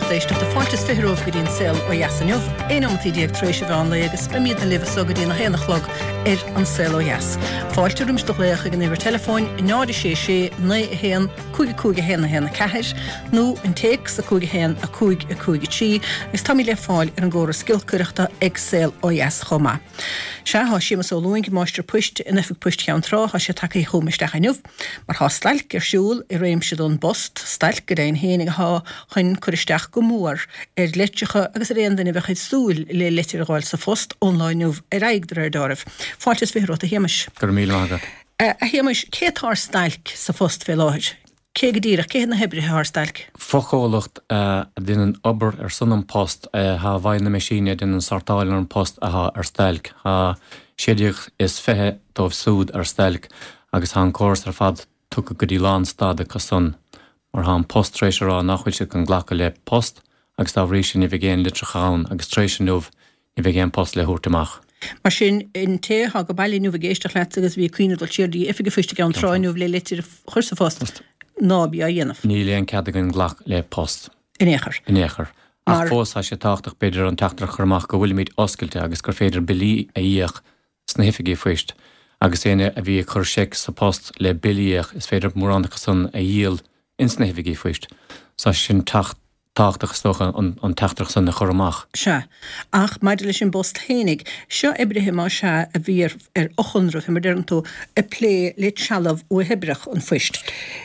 éisteach de fáiltas fitheróh go dtíon saoil ó Dheasanniuh, éonamtí díagtrééis bheán le agus be míad na libh so go dtíon na héanachlog an saoil ó Dheas. Fáilte rúmstoch léach ag an éidir telefóin náda sé 9 héan cúige héanna héanna ceithir nó an téic sa cúige héan a cúige tí gus tá le fáil ar an ggóra scilcúireachta ag saoil ó Dheas chomá. Se há simas ó luing máistir puist in efig puist chean trá há sé take chumisteach aniuh, mar há stailc ar siúl I réimse don bost, stailc go réon hénig há chun chuiristeach go mór leittecha agus réon den bheitchaid súil le litir gáil sa fost online ar aigdar ar dáibh. Fáiltas fihrot a héimeis. Gur míle agad. A héimeis cétár stailc sa fost fé láid? Cé go dtíra, cé na hebrithe ár stailc? Focholacht din an obair ar sun an post ha bhain na meisíine din an sartáil an post a ar stailc. Ha séideach is fethe dómh súd ar stailc agus há an córas ar fad tucha go dtí lán stáda casun. Mar há an post tréisir á nachhuiil se an ghlacha le post agus tá bhrísin I bheith géan litre chaán agus tréisiúmh I bheith géan post le thuirtamach. Mar sin in té há go bailí nu bh géisteach le agus bhí cuioinedul tíirdí ifige fuiste an tráinúh le litir chusa fast. Nábí a dhéanamh. Ní léon cead an ghlach le post. In éair. In éair. Ach fós a sé táchtach beidir an teachtar churmach go bhfuil míid oscailte agus gur féidir bilí a dhéach sna hifigí fuist. Agus éine a bhí chur seic sa post le bilíach is féidir móránach san a dhéal in sna hifigí fuist. Sa sin táchtach stocha an teachtar san na churmach. Se. Ach maidir leis sin bost hénig, seo ibrithe má se a bhí ar 800 fi mar derantó a plé le tsealamh ó hebrach an fuist.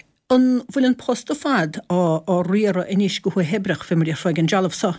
An bhfuil an post ó fad á riara inis go hebrach fi mar ar fáig an jalamh sa?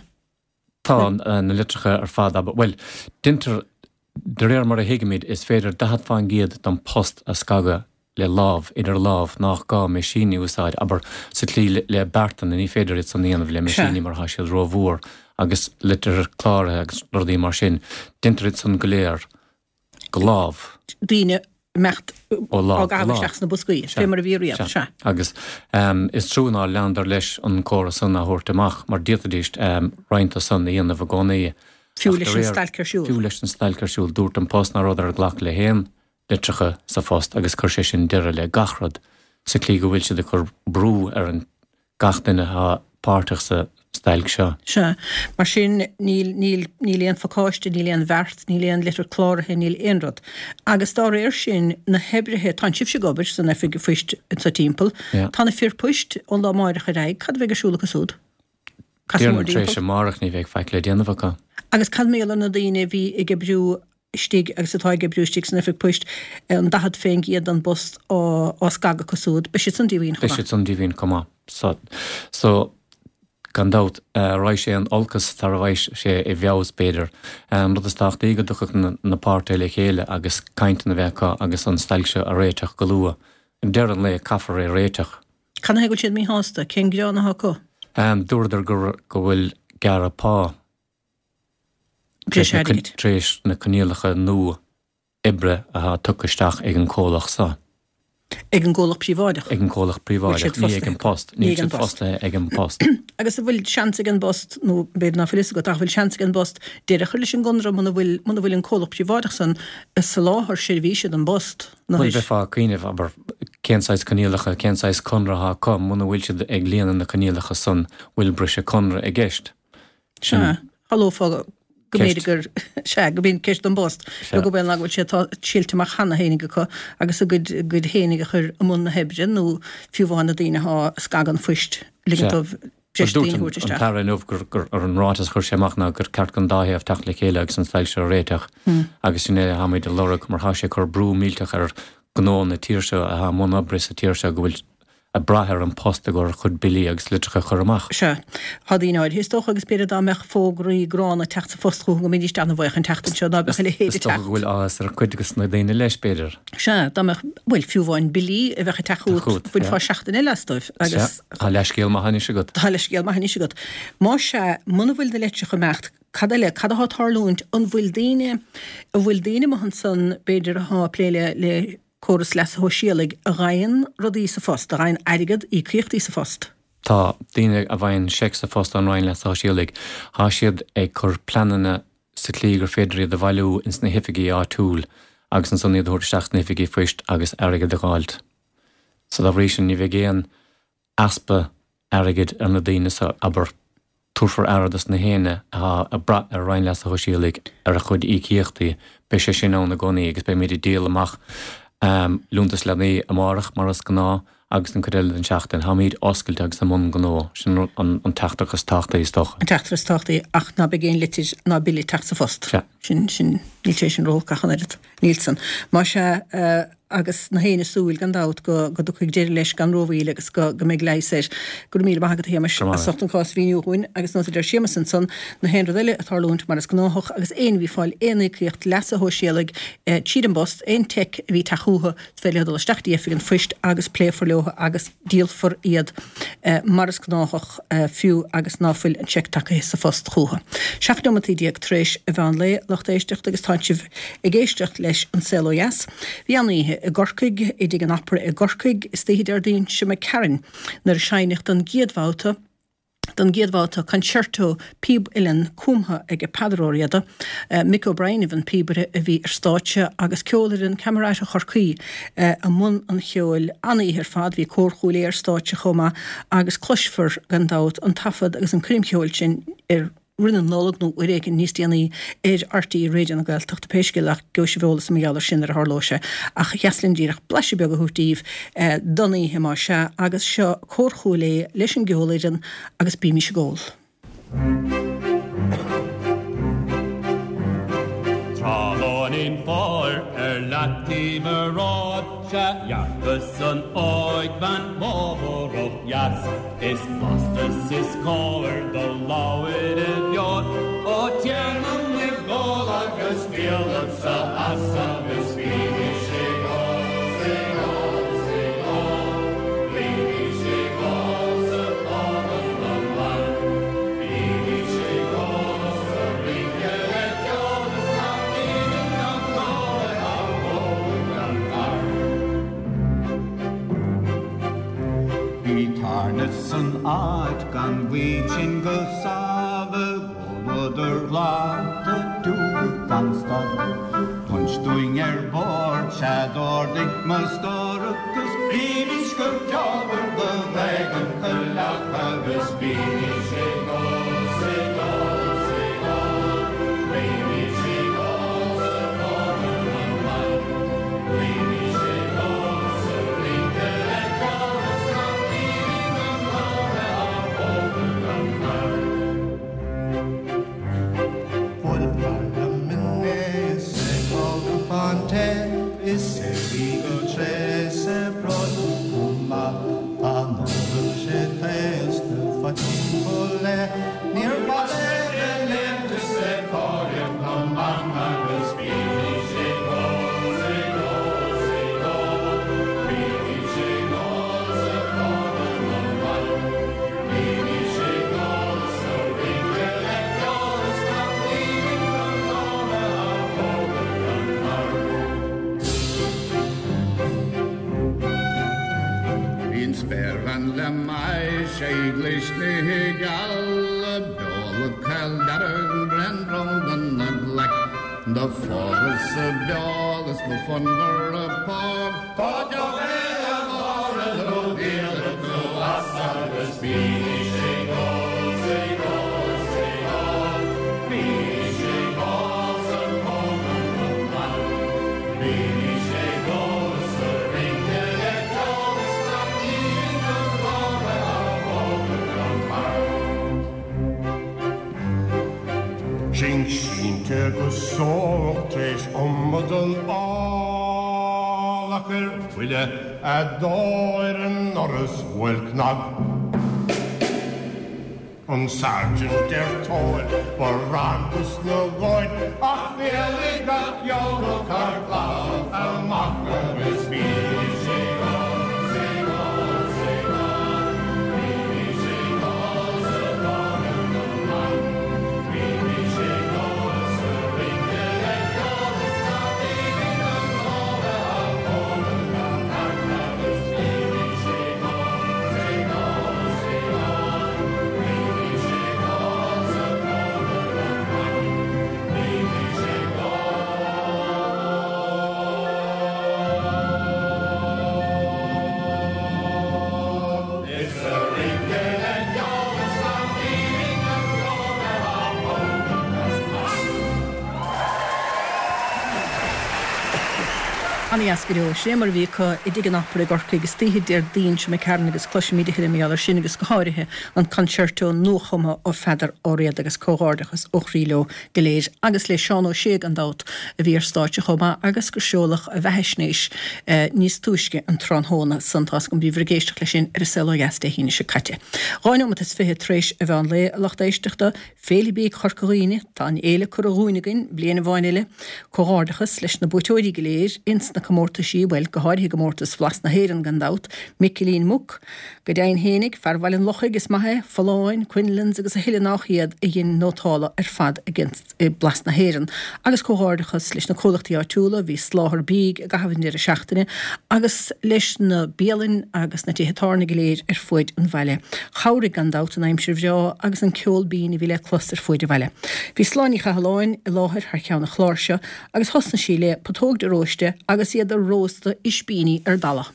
Tá na litrecha ar fad aber, well, dinter de réir mar a hiigeméid is féidir dahad fáin giad don post a scaga le láb, idir láb nach gá meisíní úsáid, aber sa tlí le bertan in í féidir it san íanamh le meisíní mar há siad rómhór agus litir cláre agus rodí mar sin. Dinter it san goléir go láb. Díine mecht ó láb. á gabhar seachs na buscaí, fé mar a bhí riamh, se. Agus is trúná leandar leis an córa san a thuirtamach, mar diatadíist roinnta san íanamh a gánaí. Fiú leis an stailcarsúil. Fiú leis an stailcarsúil dúirt an post na rodar ghlach le héan litrecha sa fost agus chuir sé sin deire le gachrad sa clí go bhfuil siad a chur brú ar an gachtainine há páirteach sa stailc seo. Se. Mar sin níl éon facáiste, níl éon bheirt, níl éon litir chláirithe, níl éonrad. Agus dá réir sin na hebrithe tá sibh se gobair san efig fuist in sa timppel, tá na fir puist ón lá máireach a raig, cad bheith a siúla cosúd? Díarn tréis sem marach ní bheith feic le déanamhacha. Agus cad méal na daine bhí i gebrú stig agus atá gebrústig san efig puist an dahad féin iad an bost á scaga cosúd, be sit san díhín chomá. Be sit san díhín chomá. So gan dát ráis sé an olcas tar bhais sé I bheabhas beidir. Rud is tácht ígad ducha na páirte le chéile agus caint na bhecha agus an stailse a réiteach go lua. In dearan le caffar é réiteach. Can hegul siad mí hásta, cén grána há dúirdar go bhfuil gar a pá. Tréis na coníalacha nó ibre a há tucaisteach ag an cólach sa. Ag an ggólach príváideach? Ag an cólach príváideach, ní ag an post. Ní ag an post ag an post. Agus a bhfuil seans ag an bost, nó beidir na filisa go ach bhfuil seans ag an bost, déir a chuir leis an gundra muna bhfuil an cólach príváideach san is sa láthir sé bhí siad an bost. Bhfuil bheith fá cuiineh, aber cénsáis coníalacha, cénsáis conratha com, muna bhfuil siad ag líanaan na coníalacha san bhfuil brise conra ag gceist. Se, halló fá go méidir se go bíon ceist an bost, go bhfuil na bhfuil sé síilteach chana héinige chu agus a gud héinige chur am na hebrin nó fiúháinna daine há scagan fuist ligantómh An tar an gur an rátas chuir séach na gur ceart an dáhéamh teach le chéile agus an stail se réiteach agus sin é haid a lorach mar há sé chur brú mílteach ar gnó na tíirse a ha mna bris a tíirse go bhfuil a brathir an post gur chud bilí agus litrecha chur amach. Se. Hadínáid, hís tócha agus beidir dá meach fógraí grána techt sa fostchú go mídí stanna bhaich an techtan seo ná le héidir techt. Bhfuil áas ar chuidegus na daine leis beidir. Se, dá meach bhfuil fiúháin bilí a bheitcha teachút bhfuil fá seachtain eilestoibh agus Tá leiscéal má haní sigad. Tá leiscéal má haní sigad. Má se muna bhfuil de leitsecha mecht cad há tarlúint an bhfuil daine má han san beidir há pléile le chóras les ho síalig a rain rodí sa fost, a rain airigad í críochtaí sa fost. Tá daine a bhain seic sa fost an rain les ho síalig, há siad ag chur planana sa clí gur féidir de bhailú ins na hifigí á túl agus an son iad thuirteach na hifigí fuist agus airigad a gáilt. So da bhrí sin ní bheith géan aspa airigid ar na daine sa aber túfar airdas na héine a bra ar rein leas a hoisiúlaigh ar a chud ícíochtaí be sé sin ná na gcónaí agus be méidir díal amach lúntas lenaí amárach mar as gná agus an choréile an seachtain haíd oscailte agus am mún gó sin an teachtas táchtaí stocha. An teachtas táchtaí ach ná begéin litir ná bilí teach sa fost. Sin níl sé sin ról cachan éirid Nílsan. Má se agus na héine súil gan dát go chuig déir leis gan róhíle agus go méid leiséir gur mí bagad héimeis a sochttan cás víúin agus nó idir sémasan san na hen rodile a tarlúnt mar as gnáthach agus éon bhí fáil éanaíocht lesa hóisialag tíad an bost éon teic bhí taútha féile stachtí efik an fuist agus pléfor leotha agus díal for iad mar as gnáthach fiú agus náfuil an check take sa fast chútha. Seachnomatí diaag tréis a bhean le locht éistecht agus táintih i géistecht leis an CLOS. Bhí aníthe i gorcaig i dig an apra i gorcaig is tíad ar dtíon se me ceann nar seinecht an giadháta concerto píb ilan cúmha ag padróriada Mick O'Brien van píbre a bhí ar stáitse agus ceolarin cameráid a chorcaí a mun an cheol aníthe fad bhí córchúla ar stáitse chomma agus cloisfar gan dát an tafad agus an crímcheol sin ar rinne nólag nó réigen níos déanaí RTí réidir na gail tuachta péisciach go sé bholalas méallar sin ar thlóise ach cheaslinn díreach bleise beag a thutíomh doníthe má se agus seo córchúla leis an geolaiden agus bíimi se ggóil. Trálónin fór latíh rád se jaachas an óid van móvorach jas is mostas is cóir do láid a bheod ó teanam i ggóil agus fialah sa as agus bhíimi sé ggóil sé ggóil sé ggóil bhíimi sé ggóil sa báman an bhain bhíimi sé ggóil sa ringe le teolas na bhíimi an ggóil a bhógan an tar. Bhí tarnas an áid gan bhuiin go sábha bhóidir láat a dúirt an stad. Punstúing bord seadordig mastorachgus bhíimi go teabhar go bheith an chulach agus bhíimi sé ggóil sé ggóil sé ggóil bhíimi sé ggóil sa báman an bhain bhíimi sé ggóil sa ringe le teolas na bhíimi an ggóil a bhógan an tar. Is go tres brod ma an sé teils de fatole near bale le se cor no man agus bíimi sé ggóil sé ggóil sé ggóil bíimi sé ggóil sa báman an bhain bíimi sé ggóil sa ringe le teolas na bhíimi an ggóil a bhógan an tar. Sper van le mai séiglis ni gal bol kaldaran brand ronden naglek the forest dogs before a pog pojo a little deal to us the speed say go say go say go be say go some moment be say go so ring the calls not even the power of Sin te go sótéis ommadal álachir bhuiile a dáir an noras bhfuil knag. An sergeant tóir bar rantas na bháin ach bhéalaí gach jóra car gláth amach agus bhíimi sé ggóil sé ggóil sé ggóil bhíimi sé ggóil sa báman an bhain bhíimi sé ggóil sa ringe le teolas na bhíimi an ggóil a bhógan an tar agus bhíimi sé ggóil sé ggóil sé ggóil bhíimi sé ggóil sa báman an bhain bhíimi sé ggóil Anna ascario sé mar bhí I dtí an apra gorcha agus tíhid ar dín sem me cearna agus cloisiimiide méallar sin agus go háirithe an concerto nóchama ó fedar óréad agus cóárdachas ó chríló goléir agus le seán ó sé an dát a bhí ar státe chomá agus go seolach a bheithesnéis níos túisce an tránhóna santás go bhí vrigéisteach lei sin ar selo gasté híine se caite. Ráinm is fithe tréis a bhean le lachtéisteachta félibí chorcaíine tá an éile chu aúnigin bliana bháinile cóárdachas leis na butóirí goléir ins na comórta sí bhfuil go háirthe gomórtas flas na héan gandát, Michelín Muc, go déin hénig fearhhailin lochagus maithe, Falláin, Quinlans agus a hiile nachhiad I gin nótála ar fad against blas na héan. Agus cóárdachas leis na cólachtaí átúla hí sláthar bíg a gahabhann ar a seachtaine, agus leis na bélinn agus na tíhetána goléir ar fuid an bhaile. Cháirigh gandát an aimsir bhreá agus an ceol bín I bhí le cluster fuid a bhaile. Bhí sláinní chahalláin I láthir ar ceanna chláirse agus hosna sí le patóg de róiste agus iad a rósta I spíní ar dala.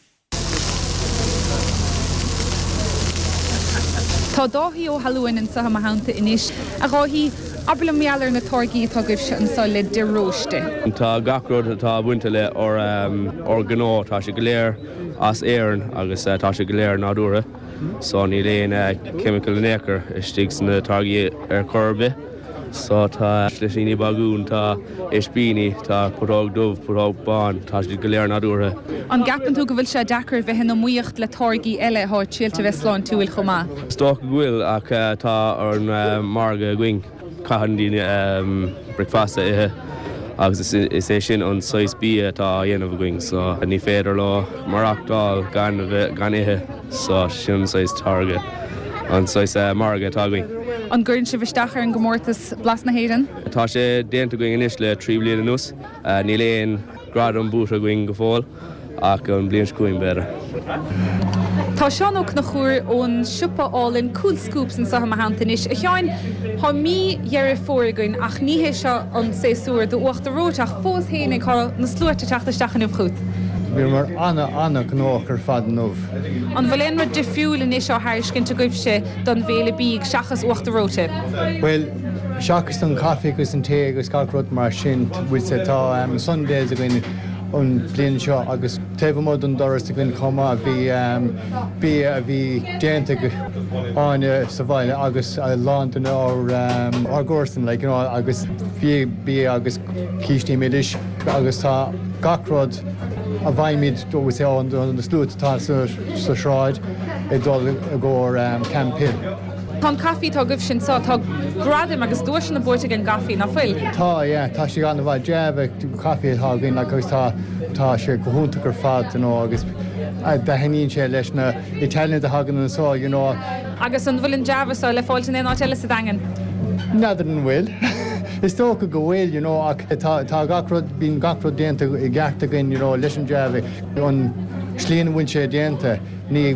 Tá dáhí ó Halloween in sa hananta inis a ráhí abla meallar na torgaí tá goibh se an sáile de róiste. Tá gacród atá buinte le or gná tá sé go léir as éan agus tá sé go léir nádúra. So ní léon chemical nécar istí na targaí ar corbe. So tá leisíní bagún tá éspíní tá purág dómh purág bán tá sé go léir nádúra. An gapan tú go bhfuil se dechar bheith na muocht le torgaí eile háid síalta bheith sláin túil chomá. Stoch bhfuil ach tá ar marga going caihandíine bricfasta ithe agus is é sin an 6 bí tá dhéanamh going so ní féidir lá marachtáil gan ithe so sin 6 targa an 6 marga tá going. An gurn se bhistachar an gomórtas blas na héan? Tá sé déanta going inis le 3 bliana nús, ní léon grad an búta going go fáil ach an blian scuin better. Tá seanach na chúir ón siúpa álinn cool scoops an sa hananta inis. A cheáin há mí dhearr fóragain ach níhé seo an séúir do uachta róteach fós hénig chu na slúirte teachtaisteach an bhchút. Bhí mar anna gnách ar fad nómh. An bhfuil éonra difriúil in isio háircinn goibh sé don bhéle bíg seachas uachta róte. Well, seachas an caifé agus an té agus gacród mar sin bhfuil sé tá Sundays a gine an blian seo agus taobh an doras a gine comá bhí a bhí déanta áine sa bhaile agus láanta á gcósan le agus bí agus cíistí méidir agus tá gacród a bhaimid dógus sé an na slútá sa sráid I dul a ggóir campin. Tá caí tá goibh sin tá gradim agus dúir sin na búirte an gafií na fuil. Tá sé gan bhaid deabh caí thginn agus tá sé go húnta gur fad agus de heíonn sé leis na Italian a hagan an sá agus an bhfuil an deabhá le fáilte é áile sa dagan. Neidir an bhfuil. Is tó go bhfuil ach tá gacród bín gacród déanta I gceartta gin leis an deabh an slíana bhain sé déanta ní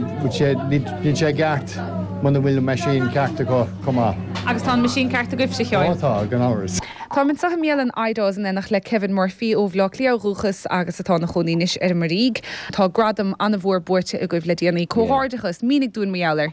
sé gceart man bhfuil me sin ceartta go comá. Agus tá masin ceartta goibh sa cheáin. Tá gan áras. Tá min sa méal an aidáis an nach le Kevin Murphy ó bhlá léarúchas agus atá na choníis ar maríg. Tá gradam anna bhór buirte a goibh le déanaí cóárdachas mínig dún méallar.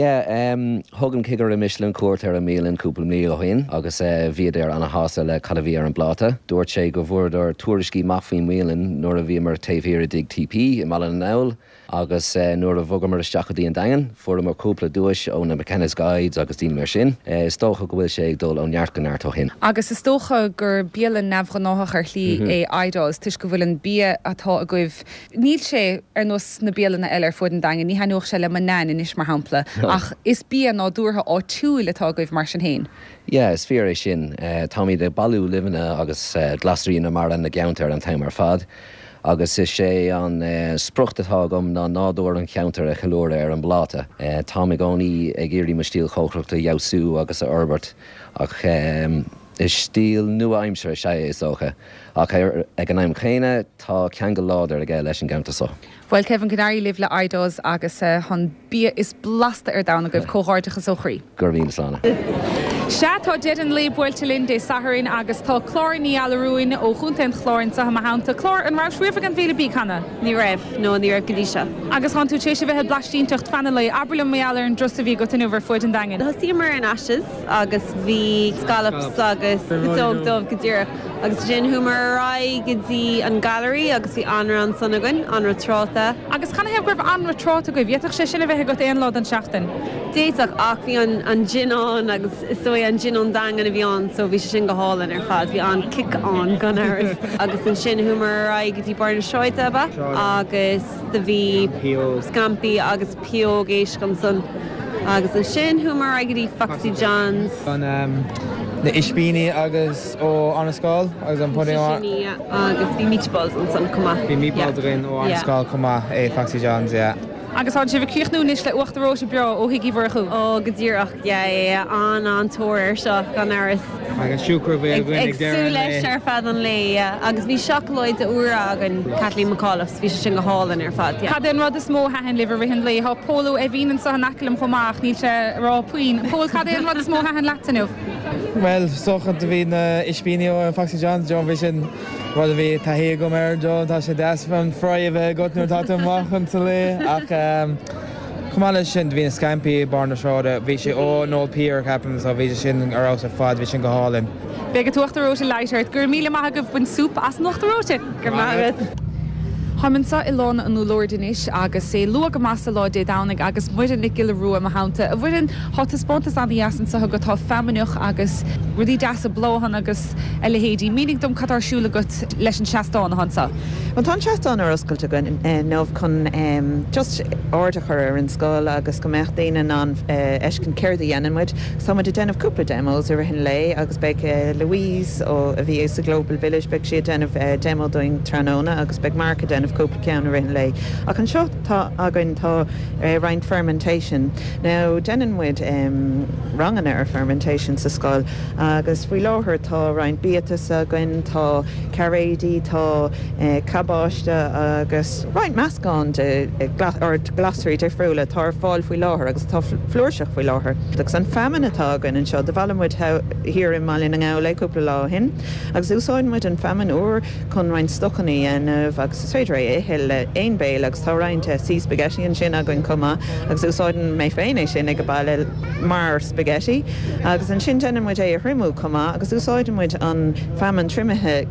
Thugann cigar a Michelin cuairt ar a mílinn cúpla mí ó hain agus bhíad ar anna hása le cadhí ar an bláta. Dúirt sé go bhfuir ar tuairiscí maffaoin mílinn nuair a bhí mar taobhhíar a dig TP I mal an nail. agus nuair a bhogam mar isteachchadaí an dagan, fuair mar cúpla dúis ó na Mechanis Guides agus tí mar sin. Is tócha go bhfuil sé ag dul ó neartganart ó hin. Agus is tócha gur bíalan nefhranáthach ar lí é aidáis, tuis go bhfuil an bí atá a goibh. Níl sé ar nus na bíalanna eile ar fuid an dagan, ní hanúch se le man nain inis mar hampla. Ach is bí ná dúrtha á túil atá goibh mar sin héin. Is fear é sin. Táí de balú livanna agus glasarína mar an na geantar an taim ar fad. Agus is sé an spruchtatá gom ná nádúir an cheantar a chalóra ar an bláta. Tá me gáí ag géirí mar stíl chóchreachta Yaosú agus a Herbert ach is stíl nua aimsir sé is ócha. Ach ag an aim chéine tá ceangal láidir a ggé leis an gceanta so. Well, Kevin Canary live le aidos agus hon bí is blasta ar dána goibh cóháirteachas ó chrí. Gurvín slána. Se tá dead an le builte linn dé saharin agus tá chlóriní alarúin ó chuntain chlórin sa hamanta chlór an ráisríomh an bhíle bí chana. Ní raibh, nó ní raibh godíise. Agus han tú tééis se bheit blaistíontocht fanna le abrlam méallar an drosta bhí go tanúver fuid an dagan. Tá si mar an ashes agus bhí scallops agus agus gotóg dómh go dtíire. Agus sin humor rá gotí an gallery agus bhí anra an sannagan, anra tráta. Agus chuna heamh gurbh anra tráta go bhíach sé sinna bheith go éon lád an seachtain. Déach ach bhí an ginán agus isdói an ginán dangan a bhíán, so bhí sin go hálan ar fad, bhí an kick-on gan airs. Agus an sin humor rá gotí barna seoite ba, agus de bhí scampi agus pio géis gan son. Agus an sin humor rá gotí Foxy Johns. Na ispíní agus ó anascáil agus an puding agus bhí meatballs an son cuma. Bhí meatballs againn ó anascáil cuma é Foxy Johns, yeah. Agus an si bh críochnúnis le uachtarróise beo ó hiigí bharchu. Ó go dtíach an tóir seo gan airs. Agus siúcra bhfuil ag Agsú leis ar fad an lé, agus bhí seachaid a uair agan Kathleen McAuliffe, bhí sin go hálan ar fad. Cad an rud is mó hahan liver rihin lé, há pólú a bhíann sa nacalim chomach níl se rá puoin. Pól cad an rud is mó hahan letanú? Well, sochant a bhí na ispíní ó Foxy Johns, John bhí sin rud a bhí taithí go mar John tá sé deas fan froid a bheith gotnú táta machchan sa lé, ach cumáile sin bhí na scampi barna seáda, bhí sé ó nó pír capan, so bhí sin arás a fad, bhí sin go hálainn. Bé go tuachtaróise leitart, gur míle maithe go bhain súpa as nachtaróise. Gur maithe. Hamansa i lána an úlóirdanis agus sé lua go massa láide dánig agus muidir na gile ruúa a hánta. A bhfuirin háta spóntas an dhéasan sa go tá feminneach agus rudí deasa blóhan agus eile mínig dom catarsúla go leis an seastána hansa. Well, tá seaán ar oscailte go nómh chun just áirdachar ar an scáil agus go mecht daine an eiscin céir a dhéanamid, so muid a déanamh cúpla demos ar hin lé agus beag Louise ó a bhí sa Global Village beag si déanamh demo doing Tranona agus beag Mark a déanamh cúpla ceann ar hin lé. Ach an seo tá againn tá round fermentation. Now déanamid rangana ar fermentation sa scáil agus bhí láthir tá round beatas againn tá carédí tá cabáiste agus roiint meascán de glasarí de friúla tá fáil faoi láthair agus tá flúirseach faoi láthair. Agus an femin atá gan an seo de bhlamid hir in Malin an le cúpla lá hin, agus úsáidmuid an femin úr chun roiint stochaní anmh agus is féidir é hill aon béil agus tá roiint sí spaghetti an sin againn cuma agus úsáidan mé féin é sin ag go bailile mar spaghetti agus an sin déanamid é a thrimú cuma agus úsáidmuid an femin trimithe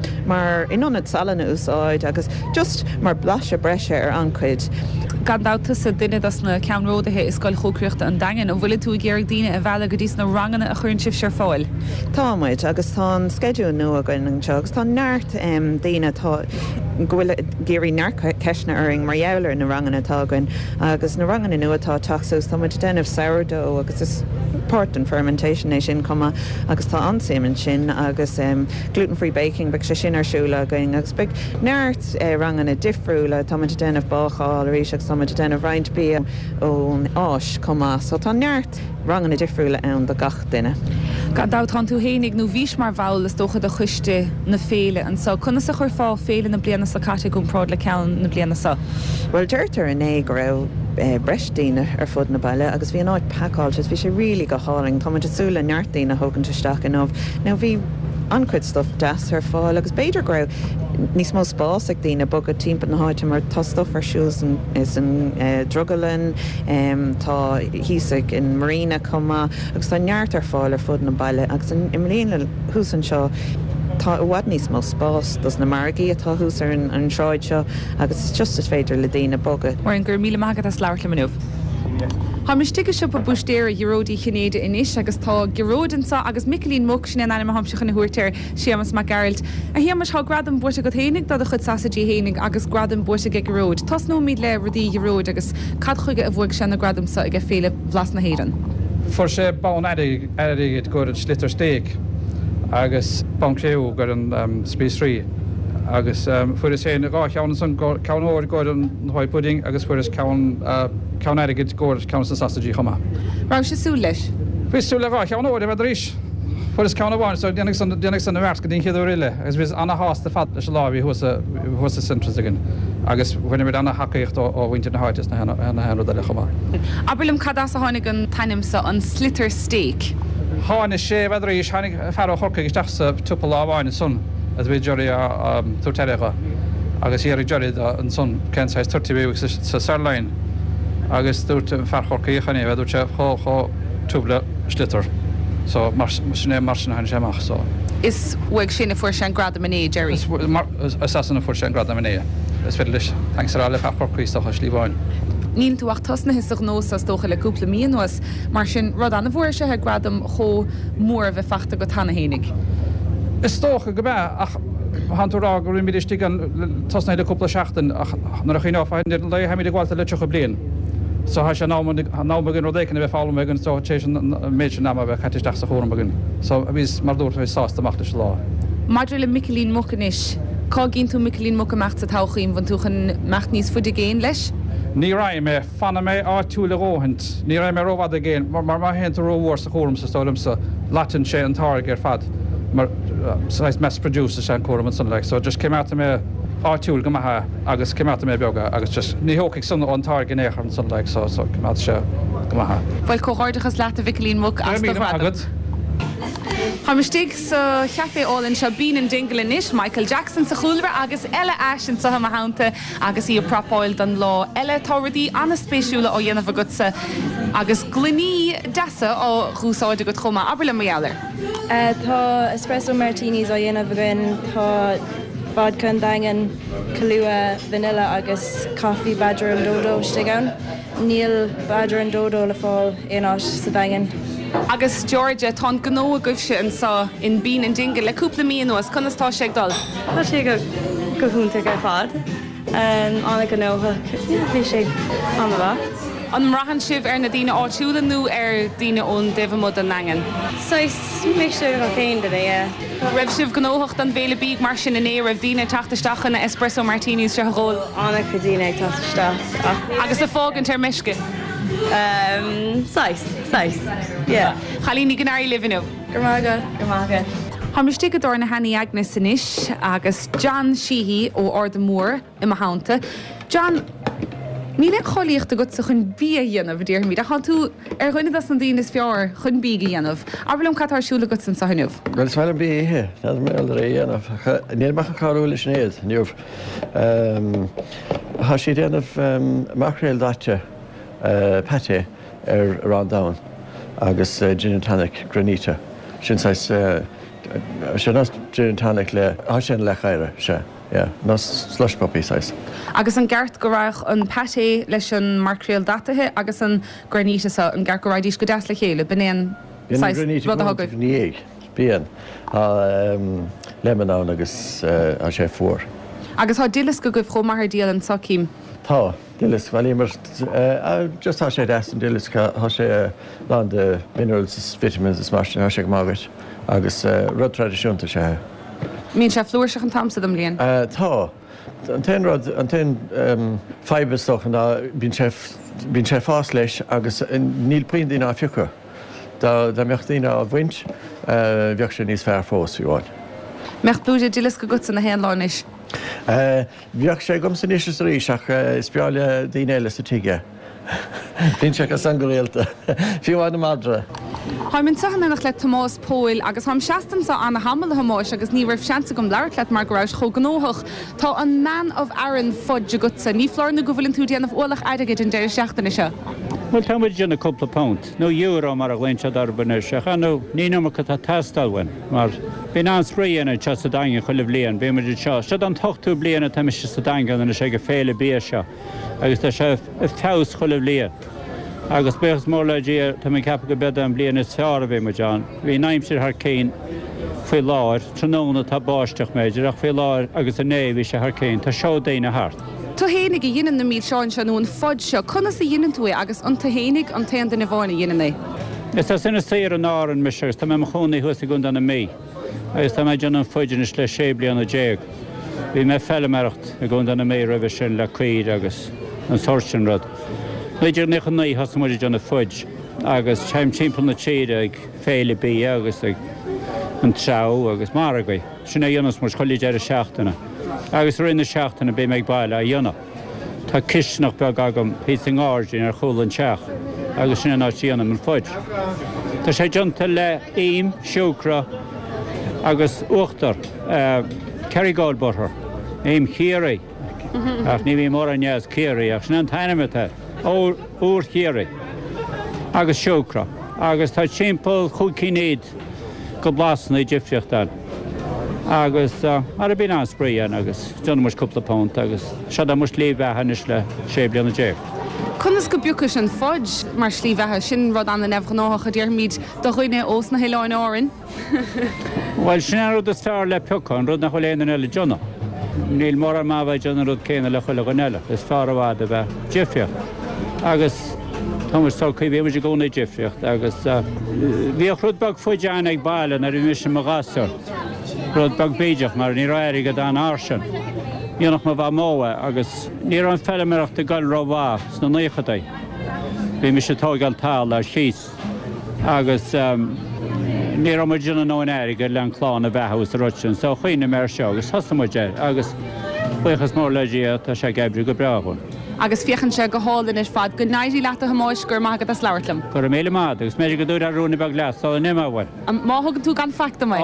mar inionad salana úsáid agus just mar blas a breise ar ancuid. Gandáta sa duine as na ceanródathe is gáil chócreaachta an dain ó bhfuil tú géir daine a bhela go dtís na rangana a chuirn sibh sear fáil. Támuid agus tá skeú nua againn an tegus tá neart daine tá gohfuil géirí neart ceisna aring mar jeabhlar na rangana tágainn agus na rangana nuatá taxús tá muid déanamh sourdough agus is part an fermentation é sin cuma agus tá anséman sin agus gluten-free baking beag sé sin arsúla againn agus beag neart rangana difriúla tá muid déanamh bácháil a ríseach tá muid déanamh roiint bí ón áis cuma, so tá neart rangana difriúla ann do gach duine. Gadátá tú hénig nó bhís mar bhil is dócha do chuiste na féle an so chuna sa chur fá féle na bliana sa caite gún prád le ceann na bliana sa. Well, deirtar in é go raibh breistíine ar fud na baile agus bhí an áid paáilte, bhí sé rilí go háling, tá muid asúla nearttíine thugann teisteach an nómh. Now bhí ancuid stuff deas ar fáil agus beidir go raibh níos mó spásach daoine bogad timp na háite mar tá stuff ar siús is an drugalin, tá híosaigh in marina cuma agus tá neart ar fáil ar fud na baile agus in mlíon húsan seo tá bhhad níos mó spás dus na margaí atá hús ar an sráid seo agus just is féidir le daoine bogad. Mar an gur míle maigad as leabhar le manúh. Tá mis tuige siop a bustéir Eurodí chinnéide inis agus tá geródansa agus Michelín mug sin an anime hamseach na huirteir siamas mac Geralt. A hiamas há gradam buirte go hénig dat a chud sasadí hénig agus gradam buirte ge geród. Tás nó míad le rudí geród agus cad chuige a bhig sin na gradamsa ag féle blas na héan. For sé bán airigid gur an slitar stéic agus bancréú gur an spéisrí. agus fuair is sé na gá ceann san ceanóir gur an háid pudding agus fuair is ceann airigid gur ceann san sasadí chuma. Rá sé sú leis? Bhís tú le gá ceanóir a ríis. Fuair is ceann bháin, so déananig san na bhers go dtíon chéadú riile, agus bhís anna hásta fat leis lábhí thusa centras agin. agus bhuiine mid anna hacaíocht ó bhainte na háitis na henú le chumá. Abilm cadás a tháinig an tainimsa an slitter steak. Hána sé bheidir is tháinig fear chorca isteach sa túpa lábháin sun. As bhí deirí túteiricha agus ar deirid an son cenáis 30 bhíh sa Sarlein agus dúirt fearchorca íchaní bheith dúirte chó túbla slitar. So sinné mar sin semach so. Is bhfuil sinna fuair sin grad mané Jerry. Asasna fuair sin grad mané. Is féidir leis le pepachríach a slíbáin. Níl tú achtasna hisach nós as tócha le cúpla míon nuas mar sin rud anna bhfuair se gradam cho mór bheith fachta go tanna hénig. Is tócha go bheith ach hanúrá go míidirtí an tasna le cúpla seachtain ach nar a chéá fáin le haimiid gháilta le tucha blian. So ha sé námagin rodéicin bheith fála megan so tééis méid ná bheith chatisteach sa chóramagin. So a bhís mar dúir bheith sásta amachta se lá. Maidir le Michelín Mucanis, cá ginn tú Michelín Mucamecht sa táchaím bhain túchan mecht níos fud géin leis? Ní raim mé fanna mé áitiúla róhaint, ní raim mé róhad a géin, mar hénta róhhar sa chóm sa stólam sa Latin sé an táir fad, mar mass producer sé an chóm an san le, so just came out mé áitiúil go maithe agus came out mé beaga agus just ní hócaigh sunna an táir gnéchar an san le, so came out sé go maithe. Bhfuil cóáirdachas leat a Michelín Muc as do bhradam. Harmistig sa cheafé álann se bín an dingle inis, Michael Jackson sa chúlra agus eile aisin sa hamhananta agus í propáil don lá eile táirí anna spéisiúla ó dhéanamh agutsa agus gluní deasa ó chúsáide go chuma aber le méallir. Tá espresso martinis ó dhéanamh again, tá vodka an dagan, Kahlua, vanilla agus coffee badger and dodo stigan. Níl badger and dodo le fáil éás sa dagan. Agus Georgia tá gnó a gubhse an sa in bín an dingle le cúpla míon nuas chunastá sé dul. Tá sé go húnta go fad. Anna go nóha bhí sé an bha. An rahan sibh ar na dtíine áitiúla nó ar dtíine ón deimhmod an langan. Sais mé sé go céin de é. Raibh sibh gnóhacht an bhéle bíag mar sin in éar bhíine tataisteachchan na espresso martinis se ghil. Anna go dtíine ag tataisteach. Agus a fágan tar meisce. Sais. Chalíní gnáir livinú. Gurmága. Harmistig go dor na Hanní Agnes inis agus John Sheehy ó Ardmór i Mahanta. John, ní le cholíocht a go sa chun bí dhéanamh dtíir míad, a chan tú ar chuine as an dtíine is fear chun bí dhéanamh. Arblam catársúla go san sahanmh. Well is bhfuil an bí hé, na mé ré dhéanamh. Níl meach an carú leis néad, níomh. Tá sí déanamh macréil dáte pate ar Randown agus gin and tonic granita. Sin sais sé nás gin and tonic le sin le chaire se. Nás slush puppy sais. Agus an gceart go raibh an pate leis an macréil dátathe agus an granita sa an gceart go raidís go deas le chéile benéan rud a thugad. Níag bíon lemonán agus an sé fuór. Agus tá dilas go goibh chomar díal an sacím. Tá, dilas bhil mar just tá sé deas an dilas há sé lá de minerals, vitamins is mar há sé go mágait agus rud tradiisiúnta sé. Mín sé flúirseach an tamsa am líon? Tá. An ten fibrestoch an bín sé fás leis agus níl puin dína fiúcha. Da mecht dína a bhaint bheoh sé níos fearr fós bháin. Mecht blúide dilas go gut san na héanláis? Bheoh sé gom san isise ríis ach spiáile daine eile sa tuige. Bhín sé go san go réalta. Fiúháin na madra. Táiminn sahanna nach le Tomás Póil agus tham seaastan sa anna hamal hamáis agus ní raibh seansa gom leirlaat mar go raibh chognóthach. Tá an man of Aaron fudge gutsa, ní flár na gohfuiln tú déanamh ullach aideigid in deir seachtainna se. Well, tá muid sin a couple of pound. No euro mar a ghaintse darbanir se. No, ní nómar go tá tastalhain. Mar bhín an sríanna te sa dainge chuileh blian, bé mar seo. Se an tochtú blianna tá se sa dainge na sé go féle bí seo. Agus tá sé fás chuileh blian. Agus bechas mór le dí tá mé cappa go beda an blian is fear a bhí mar John. Bhí naimsir th céin faoi láir, tróna tá báisteach méidir ach faoi láir agus a néhí sé th céin, tá seo déine hart. Tá hénig i dhéanaan na míl seáin se nún fud seo, chuna sa dhéanaan tú agus an tá hénig an taon den bháinna dhéanana. Is tá sinna saoir an áran me segus, tá mé chonaí thusa gún an na mí. Agus tá méid an fuidir is le sé blian a déag. Bhí mé fellamaracht a gún an na mí roimh sin le cuid agus an sorsin rud. Méidir nechan naí has muidir an na fuid agus teim timppla na tíide ag féile bí agus ag an trá agus mar agaí. Sinna dionas mar choilí deir a seachtainna. Agus rinne seachtainna bé méid baile a dionach. Tá cisnach beag agam híting áirdín ar cholann teach, agus sinna ná tíanam an fuid. Tá sé dionta le aim, siúcra agus uachtar Kerrygáil borthar, aim chéirí. Ach ní bhí mór an neas chéirí, ach sin an tainimete, úr chéirí, agus siúcra. agus tá timppel chucinéad go blasna difriochtán. Agus mar a bí an sprían agus John mar cúpla pont agus se a mus líomheis le sé blianana dé. Conas go buchas an fudge mar slíomhethe sin rud an nefhnácha dtíar míid do chuoine os na heileáin áin? Well sin rud is fear le peán rud nach choléanana eile Johna. Níl mór ar mábhaid Johna rud céine le chuile gan eile, is fear bhád a bheith difriocht. Agus Thomas tá chu bhé mar gcóna difriocht agus bhíoh rudbag fuideán ag bailin ar mis sem gasúir. Rudbag béideach mar ní rair go an ásin. Dionach má bh móha agus ní an fellimeach de gal rohá sna nuchadaí. Bhí mi sé tógáil tal ar síos. Agus ní mar dúna nó an air go le an chláán a bheithús rutin, so chuoine mar seo agus thosamuide agus buchas mór leidí tá sé gebrú go breáin. Agus fiochan se go hálan is fad go naidí leat a hamáis gur maigad a sláirlam. Gur a méle mád, agus méidir go dúr a rúna bag leas, tá nimhhail. Máthgan tú gan facta mai?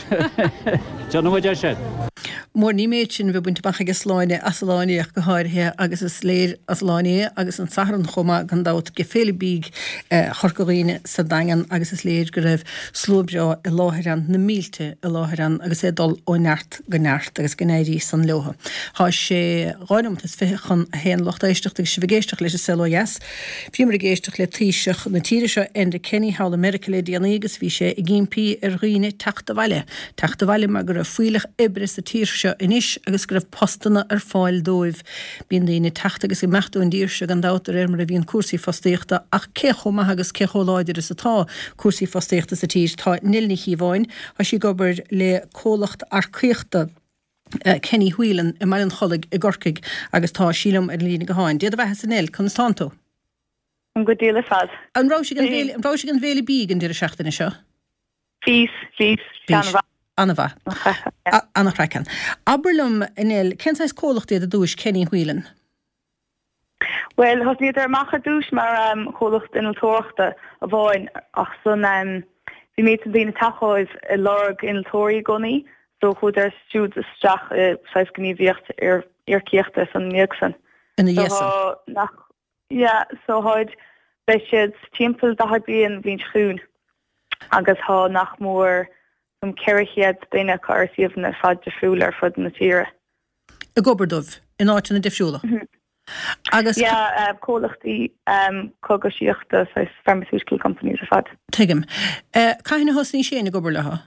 John bhide sé. Mór ní méid sin bh buinte bach agus sláine as láineach go háirthe agus is léir as láine agus an saran chuma gan dát go féle bíg chorcoíine sa dagan agus is léir go raibh slóbreo i láthran na mílte i láthran agus é dul ó neart go neart agus gnéirí san leotha. Tá sé gáinm is fé chun héan locht éisteach agus bhgéisteach leis SLOS. Bhíim a géisteach le tríiseach na tíire seo Enda Kenny Hall America le díana agus bhí sé i GMP ar riine teachta bhaile. Teachta bhaile mar gur a fuileach ibre sa tíir seo inis agus gur postanna ar fáil dóibh bíon daoine teachta agus i mechtú an díir se gan dátar mar a bhíon cuasaí fostéachta ach cecho maith agus cecho láidir is atá cuasaí fostéachta sa tíir tá nilní híháin a sí gobar le cólacht archéachta Kenny Whelan i mar an cholig i gorcaig agus tá sílam ar lína go háin. Déad a bheithe san el Constanto. An go díle fad. An rá an bhéle bíg an dtíir seachtainna seo? Fís, Anna Anachrekan. Aberlum inil, kensáis cólacht a dúis Kenny Whelan? Well, has ní ar macha dúis mar cólacht in tóachta a bháin ach san bhí méid an dtíine tachoid i lorg in tóirí gonaí, so chud ar stúd isteach sais gníomhíocht ar cíochta san miagsan. Ina dhéasan? So háid bei siad timppel da bíon bhín shrún agus há nach mór ceirichiad daine cairsaíomh na fad de friúil ar fud na tíre. A gobardóibh in áit na difriúla? Agus cólachtaí cogasíochta sa pharmaceutical companies a fad. Tuigim. Caithna hosní sé na gobar letha?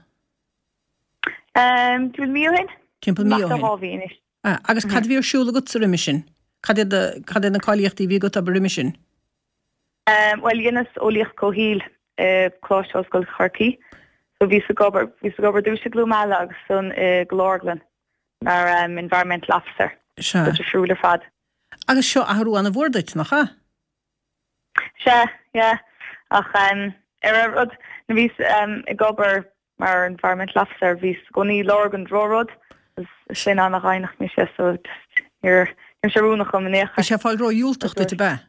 Dúil míohin? Timppel míohin. Agus cad bhíor siúla go sa riimisin? Cad na cáilíochtaí bhí go a riimisin? Well, dhéanas ólíocht cóhíl chlásáscoil Charcaí. So ví sa gobar dúsa glúmála agus san glórglan nar environmental officer. Se. So friúla fad. Agus seo ahrú anna bhórdait nach ha? Se, ach rud na vís i gobar mar environmental officer vís goní lorgan drórod sin anna reinach mi sé so ir se rúnach am necha. Is sé fáil ró júltach du be?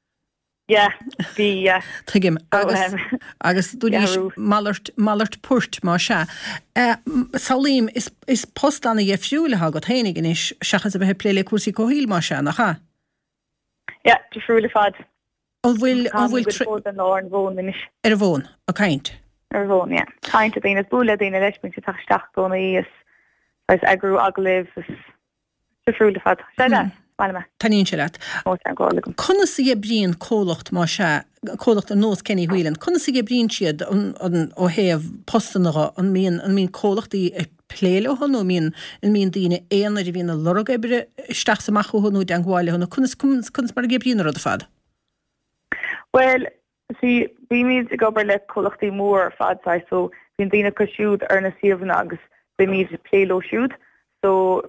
Bhí Tuigim agus dúis mallart púirt má se. Salím is postanna dhé fiúla ha go hénig in is seachas a bheit pléile cuasaí cóhíl má se nach ha? Ja, de friúla fad. Ó bhfuil an lá an bhón in is. Ar a bhón, a caint? Ar bhón, ja. Caint a daine búla daine leis minn se taisteach gona is agrú agalibh de friúla fad. Se de? Tanín se leat. Conna sa gé bríon cólacht má se, cólacht an nós Kenny Whelan, conna sa gé bríon siad ó héamh postanacha an mín cólachtaí pléile hon ó mín daoine éanaar a bhíon a lorg ebre isteach samach honú de an gháile honna, conna mar gé bríon rud a fad? Well, sí, bhí míad i gobar le cólachtaí mór fadsáid, so bhíon daoine go siúd ar na siomhanna agus bhí míad pléló siúd, so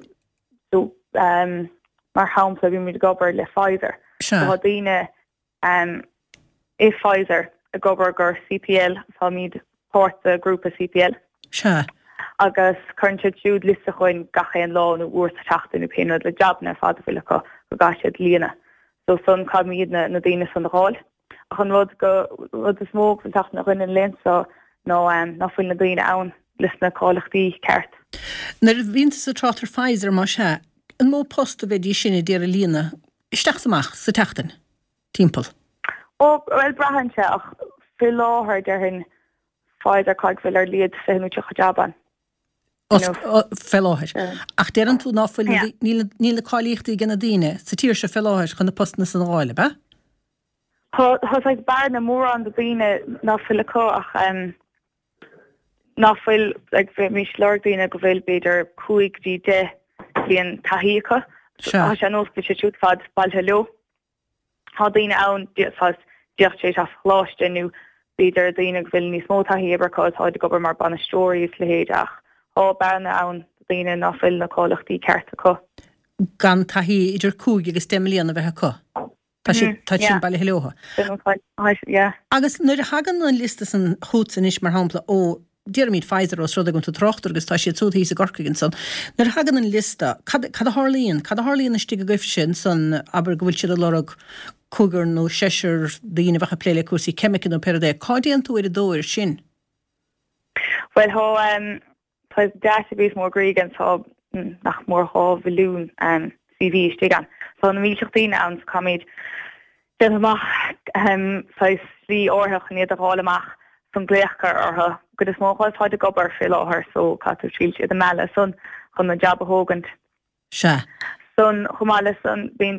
mar hámsla bhí míad gobar le Pfizer. So há daoine i Pfizer a gobar gur CPL, tá míad páirt a grúpa CPL. Se. Agus chuintse siúd lista chuin gachéan lá nó uair sa teachtain nó péanúid le jobna fada bhfuil go gaiisiad líana. So son cad míad na daoine san gháil. Ach an rud is móg san teachna chuin in linn so nó fuil na daoine ann list na cálachtaí ceart. Nar bhínta sa trátar Pfizer má se, an mó post a bheith dí sinna déar a líana, isteach samach sa teachtain, timppel? Well, brahan se ach fi láthir de hin fáidir caiig bhfuil ar liad féúteach a jaban. Felláthir. Ach déan tú náfuil níle cáíochttaí gna daine, sa tíir se felláthir chun na postna san gháile, be? Ths ag bar na mór an do daine náfuil acu ach náfuil ag bheith mís leir daine go bhfuil beidir 5-10 blion taíocha. Tá sé nó go sé siút fad bailthe leo. Tá daine ann deocht sé a chláiste nó beidir daine go bhfuil níos mó taí ebracáid táid go mar banna stóirí le héad ach. Á barna ann daine náfuil na cólachtaí ceart acu. Gan taí idir 5 agus 10 milliúna bheithe chu. Tá sin bailthe leotha. Agus nuair a hagan an lista san chútsan is mar hampla ó Díarmid Pfizer os rud gon tú trochttar agus tá sé túthaí a gorcaigin san. Nuair hagan an lista, cad a Harlíonn is tí a goibh sin san aber go bhfuil siad a lorug cúgur nó seisiir daoine bhecha pléile cuasí cemicin ó peradé. Cádaíonn tú ar a dóir sin? Well, tá database mór grígan tá nach mór há bhilún CV istígan. So na míteachtaí an comid den amach slí orthach níiad a hálamach san gléachcar ortha go is móáil fáid a gobar fé láthir so catú tríil siad a meile son chun na jab a hógant. Se. Son chumáile son bíon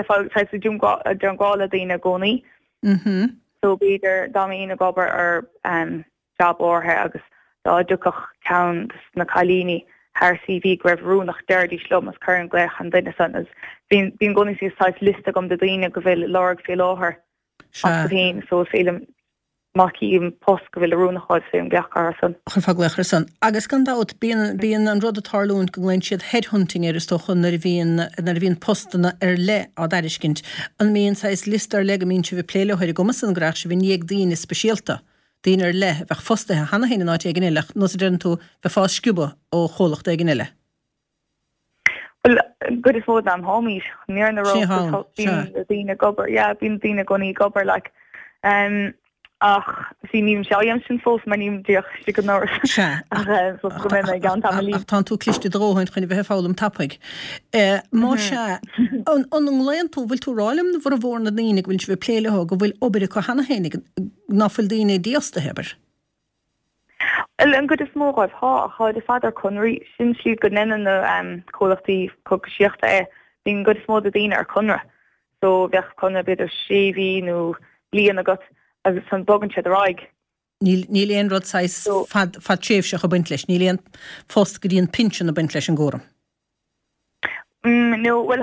dúngála daoine gcónaí. So beidir dáíon a gobar ar jab orthe agus dá ducach ceann na chalíní haar CV greibh rúnach deirdí slum as chuir an gléach an duine san as bíon gcónaí sí sáid lista gom de daoine go bhfuil láirg fé láthair. Hín so félim Maki im post go bhfuil rúnaáid fé an gleachar san. Chun fagléachar san. Agus gan dát bíon an rud a tarlún go gléin siad headhunting ar is tóchun nar bhíon postana ar le á dairiscint. An míon sais list ar le go mín si bh pléile chuir gomas an gráach se bhí níag daoine speisialta. Daoine ar le bheith fostathe hana héine náid ag gnéileach nó den tú bheith fá sciúba ó cholacht ag gnéile. Well, good is mód am homies. Níor na ró daoine gobar. Yeah, bíon daoine gonaí gobar like ach sí níim seáim sin fós mar níim díoch si go nóir. Go mé gan tamlí. Ach tá tú cliste dróhaint chuine bheith fálam tapaig. Má se an léon tú bhfuil tú rálim na bhar a bhór na daoine bhfuil si bheith pléileá go bhfuil obair chu hana hénig náfuil daoine díosta hebar. An go is móráibh há de fadar chunraí sin siad go nenne na cólachtaí coisiachta bhín go is mód a daoine ar chunra. So bheith chunra beidir séhí nó líon agat agus san bogan siad aráig. Níl éon rud sais fad tréimhseach a buint leis, níl éon fóst go dtíon pinsin a buint leis an ggóram. No, well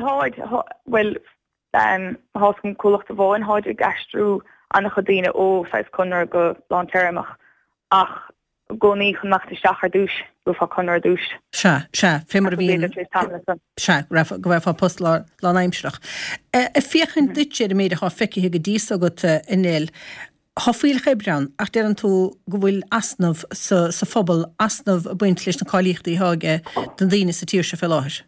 háscom cólachta bháin háid a gastrú anna chodíine ó sais chunra go látéireach ach gcónaí chun nachtasteach ar dúis go fá chunra dúis. Se, fémar a bhíon se go bheith fá post lá aimimseach. A fiochan duitséir méid a feici go díos agat inéil. Tá fíl chebreán ach déan tú go bhfuil asnamh sa phobal asnamh a buint leis na cáilíochtaí háige den daoine sa tíir se fel láthir.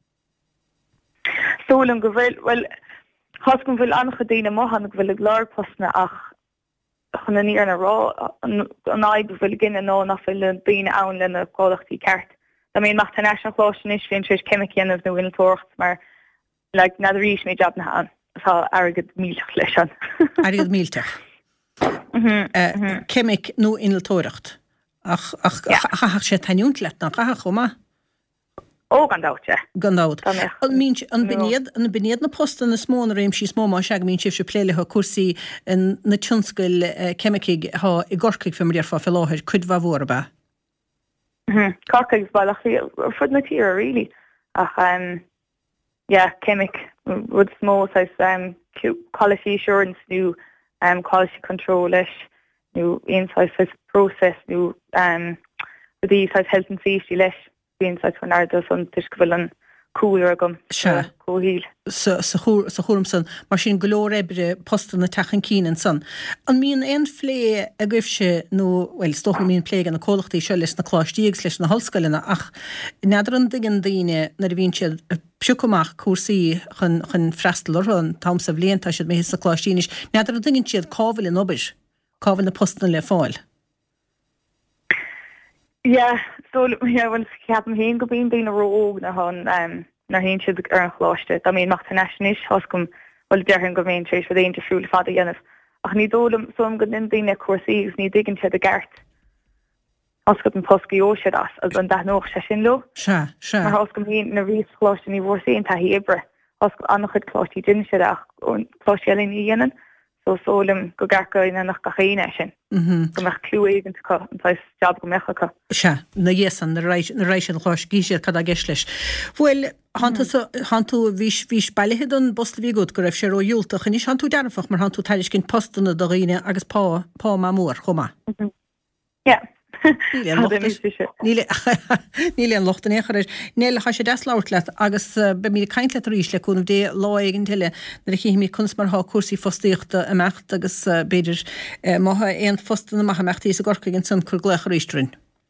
Sólam go bhfuil, well, háscom bhfuil annach a daoine mohan go bhfuil ag lár postna ach chun na níar na rá an aig go bhfuil gine nó nach bhfuil daoine ann le na cólachtaí ceart. I mean, macht an national chlósin is féin tríis cemicianamh na winiltócht mar le na rís mé job na han. Tá agad mílteach leis an. Agad mílteach. Cemic nó iniltóireacht. Ach sé tainiúnt leit nach chacha chuma? Ó gandáte. Gandát. An biniad na postan na smóna réim sí smó má seag mín sif se pléilethe cuasaí na tionscail cemiciig há i gorcaig fe mar fá fel láthir chud bha bhór ba. Corcaigh bailach fud na tíra really. Ach cemic would smó sais quality assurance new quality control leis new inside sais process new the sais health and safety leis inside when are the sun tiscbhfuil an cúir agam cóhíl. Sa chóm san mar sin golóir ebre postan na tachan cían san. An míon ein phlé a goibhse nó well stocha míon pléig an na cólachtaí seo leis na chláistíogs leis na hallscoilena ach neidir an digan daoine na bhíonn siad piúcamach cuasaí chun freistal an tam sa bblion tá siad mé sa chláistínis. Neidir an digan siad cábhail in obair, cábhail na postan le fáil. Yeah, so when ceapan héin go bíon daoine róg na hon na héin siad ar an chláiste. I mean, macht nationis hoscom bhfuil dearhann go bhéon trééis fa daon defriúil fada dhéanamh ach ní dólam som go in daine cuasaí ní diggin se a gart. Os go an poscaío se as an dahnóch se sin lo. Se. Mar os go hí na rís ní bhór sé tá hí ibre. Os go annach chud chlátí din se ach ón chlátélinn í dhéanaan. So sólim go garca ina nach gachéine sin. Go meach clúéigen go an job go mecha go. Se, na dhéasan na rééis an chláis gíisiad cad a geis leis. Bhfuil hanú bhís bailithe an bosta bhígód go raibh sé róúltach, níos hanú dearfach mar hanú tairis cinn postna do riine agus pá má mór chomá. Níl an lochtan échar néile cha sé deslátlet agus be mí caiint le ríis le chun dé láigen tiile na chi mí kunst mar há cuasí fostíochtta a mecht agus beidir maithe éon fostan na maithe mechtí a gorcaginn san chur gleach ríistrin.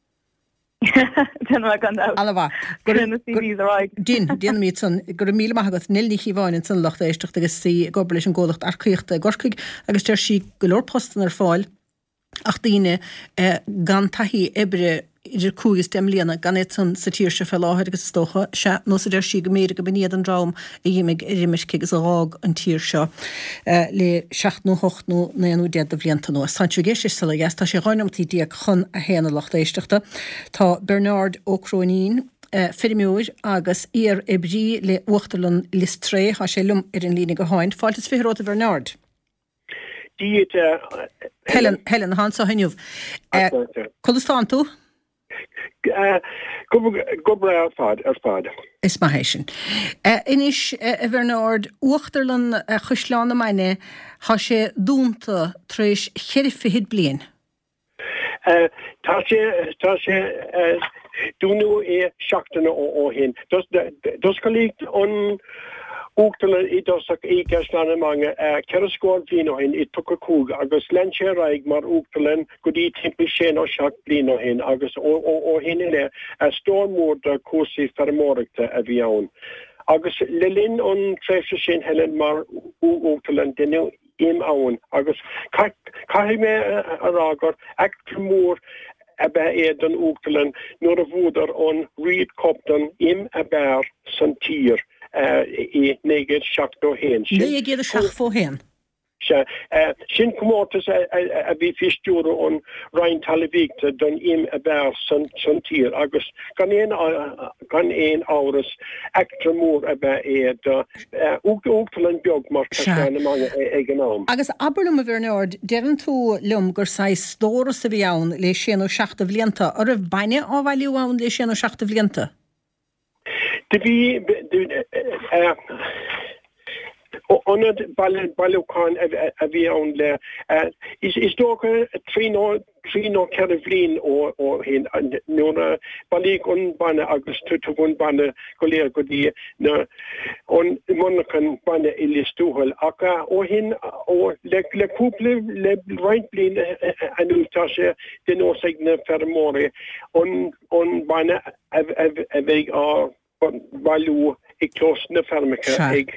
Dín míid san gur míle maigad nilní híháin san lecht éisteach agus sí gobar leis an ggólacht arcaíochtta gorcaig agus deir sí golóorpostan ar fáil ach daine gan taí ebre idir cúgus demlíana gan san sa tíir se fel láthir agus stocha se nó a déir sí go méad go bníad an rám i dhéimiig riimiisce agus arág an tíir seo le 6-8 na de a bblianta nó. Santuigéis is sala gas tá sé roiinamtí díag chun a héana lecht éisteachta. Tá Bernard O'Cronin firmiúir agus ar ebrí le uachtalan listré há sé lum ar an lína go háin. Fáiltas firóta Bernard. Helen Hans a hennjúf. Kolstán tú? Go bra ar fad. Is ma héisisin. Inis Bernard uachtarlan chusláánna meine há sé dúnta tréis cherifi hid blian. Tá sé dúnú seachtainna ó hin. Dus go lígt an Úchtelen I dosach I gaslanne mange kerskór blino hin I tukka kúg agus lense raig mar úchtelen godí timpi sé og sjakk blino hin agus og hinne stormórda kósi fermórigta a bhíán. Agus lelin on trefse sin helen mar úchtelen denu im áin agus cai me a ragar ektremór Ebbe den úchtelen nor a bhúdar on Reed Copton im a bear san tír. I neged schacht do hen. Neged a schach fó hen. Sin komórtas a vi fistúru on rein talvíkta don im a bear san tír agus gan ein áras ektra mór a be úgtalan beag mar mange egen nám. Agus aberlum a Bernard, deran tú lum gur sei stóras a bhíán le sin ó seachta bblianta ar a baine áhhailúán le sin ó seachta bblianta. Onad balúán a bhí an le is dócha trí nó ceirhlín ó hin nóna balík an banna agus tuún banna go léir go dtí na an monnachan banna I listúhall ach ó hin ó leúpla le roiint blin anútá sé den ósaigh na fermóri an banna a bheith á valú ag clós na fermicha ag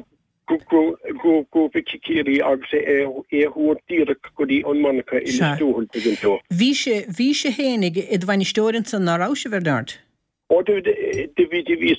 grúpa kikiri agus húr dírek godí an mancha I stúhul begintó. Bhí sé hénig I dhainnistórin san nárá Bernard? Ó de vís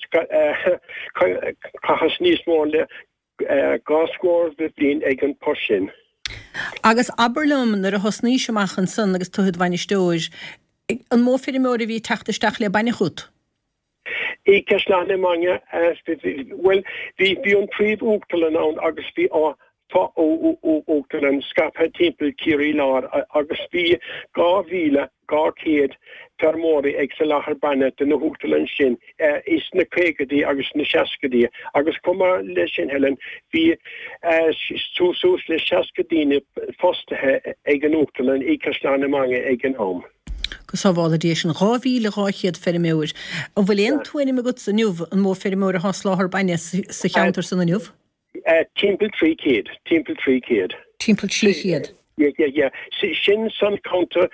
chachas níos mór le gaskór vi blin ag an posin. Agus aberlum nar a hosní semachchan san agus tuhid dhainnistóir an mófir mór bhí techtaisteach le baine chut. I gaslanne mange well vi an príf úchtelen an agus vi á fa úchtelen skap timpel kiri lá agus vi gávíle gácéad fermóri ag sa lachar banne den na úchtelen sin is na kvégadí agus na seskadí agus koma le sin helen vi sús le seskadíne fostethe ag an úchtelen I gaslanne mange ag an hom. Gus sáhála dé an ráhíle ráchiad ferméir. A bhfuil éon tuaine me gut san nniuh an mó ferméir a hásláthar baine sa cheantar san nniuh? Timppel 3 céad. Timppel 3 céad. Timppel 3 céad. Ja. Sin san counter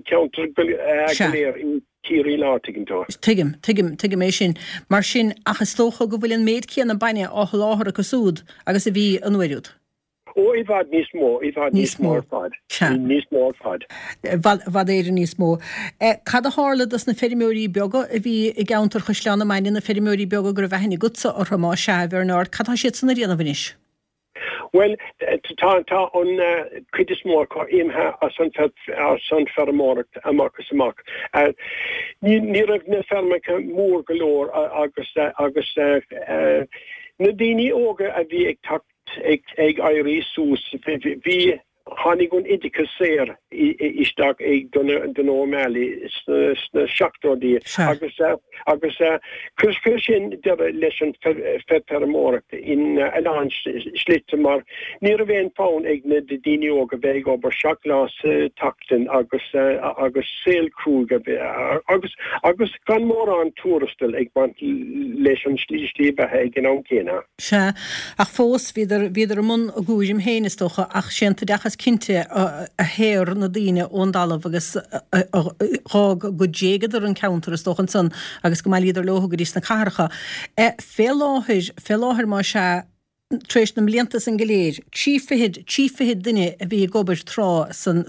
goléir in tíí látigintá. Tuigim mé sin. Mar sin achas tócha go bhfuil an méid céan na baine á láthar a cosúd agus a bhí an nuirúd. I've had níos mór fad. Níos mór fad. Vad éidir níos mó. Cad a hála na ferrimúí bega a bhí I gaantar chusleánna maine na ferrimúí bega gur bheithna gutsa or má se Bernard, cad sé sanna réana bhanis? Well, tá an cuidir mór có imthe san fermórt amachchas amach. Ní raibh na fermecha mór golóir agus na daoine óga a bhí ag tacht ag éirí sús bhí hánig gon idicus séir isteach ag don ómeali sna seachtódí agus chusfir sin debe leis an fermórt in elan slitte mar ní a bhéin fáin ag na de daine óga bheith obair seachlás tatain agus sailcrúga agus gan mór an túrastal ag bant leis an slíbethe ag an céna. Se ach fós viidir mun a gúim héinestocha ach sinnta dechas cinnte a héir na daine óndalah agus rág go dégad ar an counter stochan san agus go maiidir lothgad ís na carcha. Fé láthir má se tréis na mbliantas an goléir, tífihid duine a bhí gobar trá san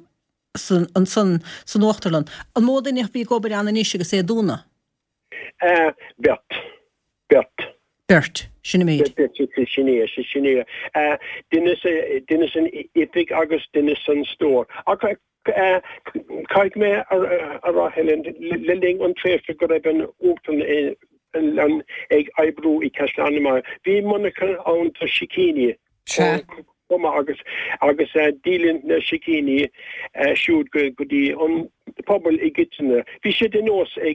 Ochterland. An módaine bhí gobar anna níos agus é dúna? Bert, sinna méid. Sinné. Dinne an ipig agus dinne an stór. Caig mé a rahelen leling an tréfir go raibh an ótan an ag ebrú I Castlánama. Bhí Monica an ta Shikini. agus dílinn na Shikini siúd go dí an pobl I gitna. Bhí sé den nós ag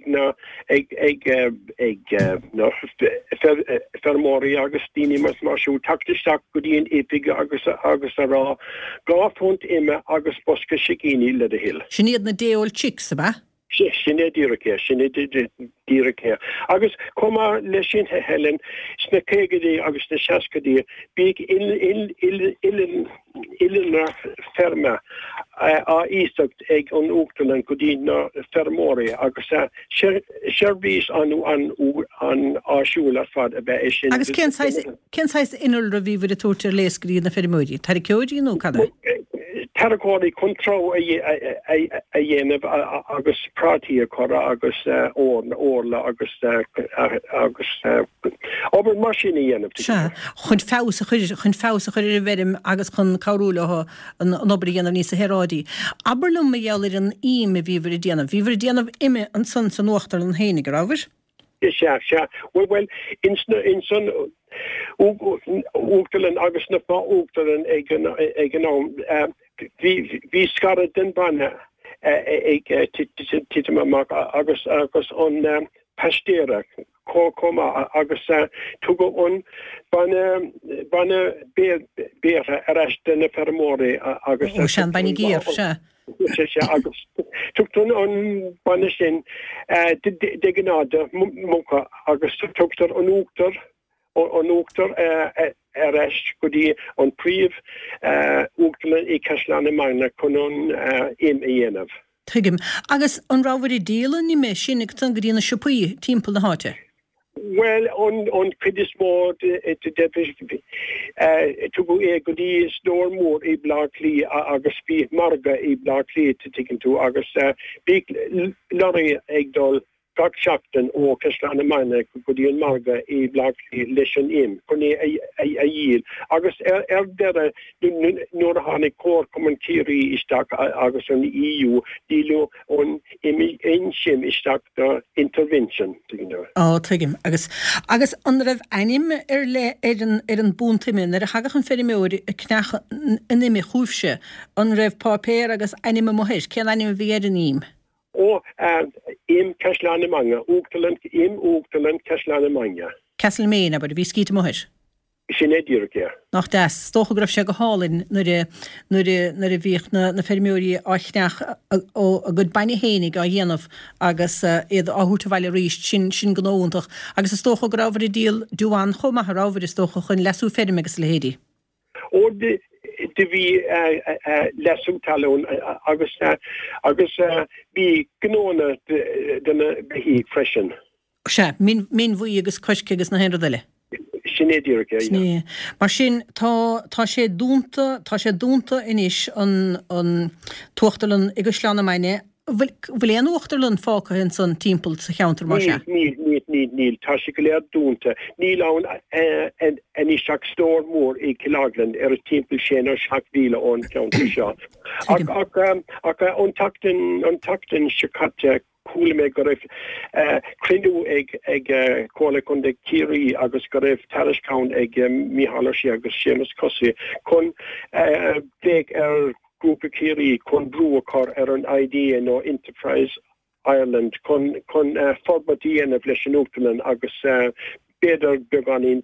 fermóri agus díine mas mar siú tactisteach go dtíon ipig agus a rá gáfont ime agus bosca Shikini le a hill. Sinnéad na déol chicks ba? Sinné díraché. Agus comá le sin helen sna cégadí agus na seacadí bíag illinna ferma a ísacht ag an Ochterland go dtí na fermóri agus seirbhís an áisiúil ar fad a bheith sin. Agus cénsáis inul a bhíhar a túirtar léascaí na fermóidí. Tar ceodí nó cada? Taragóí contró a dhéanamh agus prátí a chora agus orla agus obair mar sin a dhéanamh. Chun fása chuir bherim agus chun cáúla an obair dhéanamh níos a herádí. Aberlum a dhéalir an ime bhíhar a dhéanamh. Bhíhar a dhéanamh ime an san Ochterland an hénig rábhar? Se. Well, in son Ochterland agus na fá Ochterland ag an ám. Vi skarad den banna titamamak agus on pastera koma agus tugo on banna beer arresten fermori agus shan bani gir agus tuktun on banna sin de gnada muka agus tuktar on Ochter arrest go dí an príomh Ochterland I Castlánama chun an dhéanamh. Tuigim, agus an ráhar I déalan ní me sinnig tan go dtíana sipaí timppla na háte? Well, on cridismód tugu go dí snór mór I blachlí agus bí marga I blachlí tikin tú agus bí lorry agdol Gachakten ó Castlánama go dí an marga I blachlí leis an im chuné a díl agus dere nuair a hánig cór commentíí isteach agus an EU díú an insim isteach do intervention. Tuigim agus an raibh anim le ar an búntaiminn ar a hagach an ferimóir cneach an imi chúfse an raibh pápéir agus anim mohéis cean anim bhí ar an im. Im Castlánama, Ochterland Castlánama. Castlemaine, aber bhí scíte mohéis? Sinné díraché. Nach das, stocha graf sé go hálinn nuair a bhíoch na fermóí áithneach a go baine hénig a dhéanamh agus iad áthúta bhaile ríist sin gnóintach agus is stocha go rábhar I díal dúán chomma rábhar is stocha chun lesú ferm agus le héadí. De vi lesú talún agus bí gnóna denna behí freisin. Se, min bhuí agus coisce agus na henradile? Sinné díraché. Mar sin tá sé dúnta inis an Tuachtalan i Castlánama bhfuil uachtarlinn fácha hin san timppel sa cheantar mar se. Níl tá si go léir dúnta. Níl an í seach stór mór i Kilaglan ar a timppel sin ar 7,000 ón ceantar seo. Ach an tachtan sicate coolla me go raibh crinú ag cóla chun de Kiri agus go raibh Tariscán ag Mihallarsi agus Seamus Cossi chun bheith ar grúpa Kiri chun brúachar ar an idea nó Enterprise Ireland chun formadíana bheis an Uachtanan agus beidir beganín